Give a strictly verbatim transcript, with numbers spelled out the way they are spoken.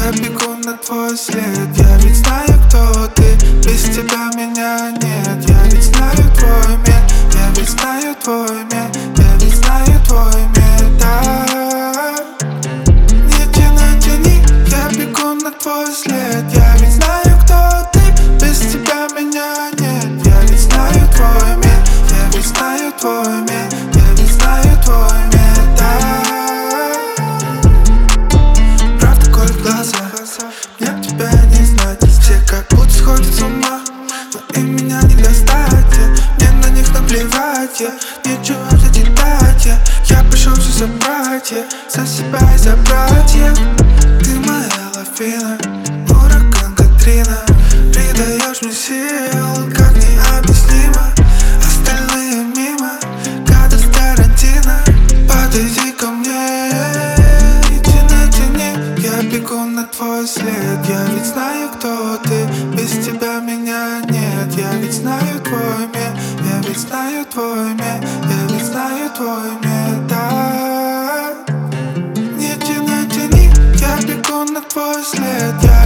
я бегу на твой след. Я ведь знаю, кто ты, без тебя меня нет. Я ведь знаю твой мир, я ведь знаю твой мир, я ведь знаю твой мир, да. Не тяни, тяни, я бегу на твой след. Я ведь знаю, кто ты, без тебя меня нет. Я ведь знаю твой мир, я ведь знаю твой мир, я ведь знаю твой мир, да. Правда колет в глаза, мне б тебя не знать. Все как будто сходят с ума, но и меня не достать. Мне на них наплевать, я нечего дочитать. Я, я пришел все забрать, я за себя и за братьев. Ты моя лавина, ураган Катрина. Придаешь мне сил, как необъяснимо. Остальные мимо, кадр с Тарантино. Подойди ко мне, тяни, тяни, я бегу на твой след. Я ведь знаю, кто ты, без тебя меня нет. Я ведь знаю твой мир, я ведь знаю твой мир, я ведь знаю твой мир, да. Не тяни, тяни, я бегу на твой след. Я